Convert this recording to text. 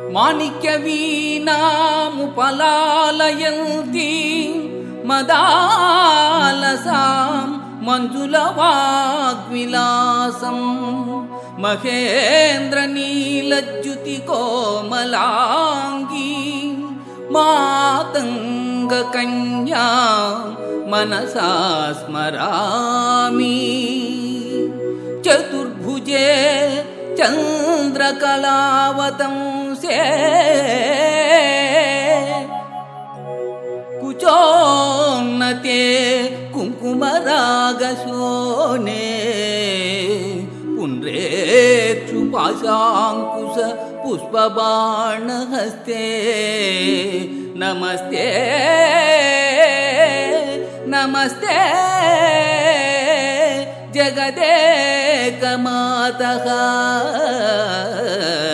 माणिक्यवीणामुपलालयन्ती मदालसां मञ्जुलवाग्विलासं महेन्द्रनीलज्युतिकोमलाङ्गी मातङ्गकन्या मनसा स्मरामि। चतुर्भुजे चन्द्रकलावतंसे कुचोन्नते कुङ्कुमरागशोने पुण्ड्रेक्षुपाशाङ्कुश पुष्पबाणहस्ते नमस्ते नमस्ते जगदेकमातः।